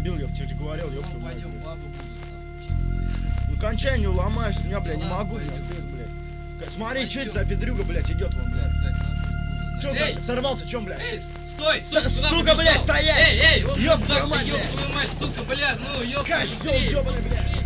набил, ёпта, тебе же говорил, ёпта. Ну, пойдем, бабы будут там учиться. Ну кончай, не ломаешь, меня, бля, не Ладно, могу, пойдем. блядь. Смотри, что это Пойдем. за педрюга, блядь, идет вон, Бля, блядь. кстати, надо Чё, эй, сорвался, чем, блядь? эй, стой, сука, куда Сука, побежал? блядь, стоять! Эй, Ёб твою мать, ёб блядь! твою мать, сука, блядь, ну, ёб, Козёл, ёбаный, блядь!